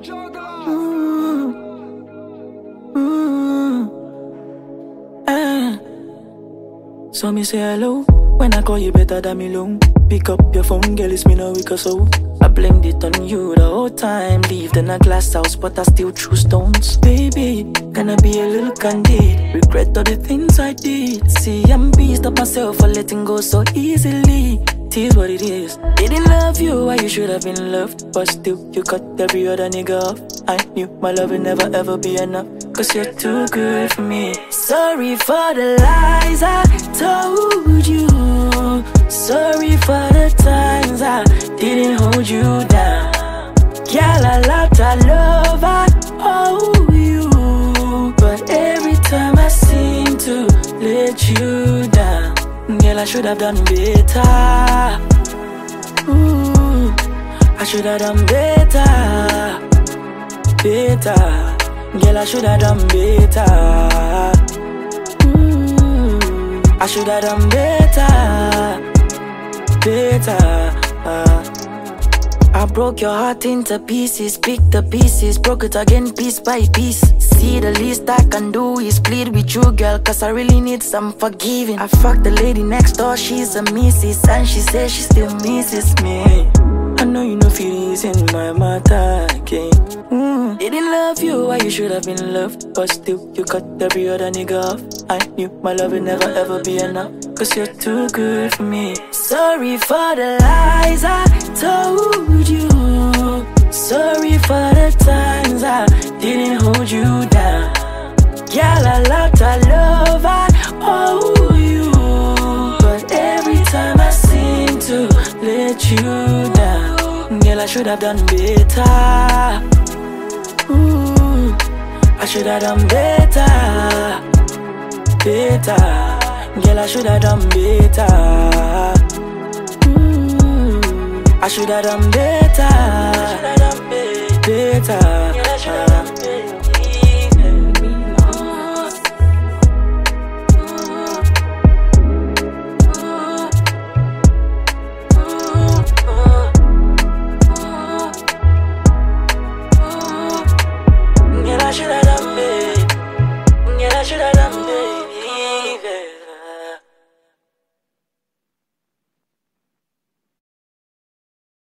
So me say hello. When I call you better than me long. Pick up your phone, girl, it's me no weak or so. I blamed it on you the whole time. Lived in a glass house, but I still threw stones. Baby, gonna be a little candid. Regret all the things I did. See, I'm beast up myself for letting go so easily. It is what it is. Didn't love you, why you should have been loved. But still, you cut every other nigga off. I knew my love would never ever be enough. Cause you're too good for me. Sorry for the lies I told you. Sorry for the times I didn't hold you down. Girl, a lot of love I owe you. But every time I seem to let you down. Girl, I should have done better. Ooh, I should have done better. Better. Girl, I should have done better. Ooh, I should have done better. Better. I broke your heart into pieces, picked the pieces, broke it again piece by piece. See, the least I can do is plead with you, girl, cause I really need some forgiving. I fucked the lady next door, she's a missus, and she says she still misses me. I know you know feelings in my matter again. Didn't love you, why you should have been loved. But still, you cut every other nigga off. I knew my love would never ever be enough. Cause you're too good for me. Sorry for the lies I told you. Sorry for the times I didn't hold you down. Girl, a lot of love I owe you. But every time I seem to let you down. Girl, I should have done better. Ooh, I should have done better. Better. Girl, I should have done better. Ooh, I should have done better. Better.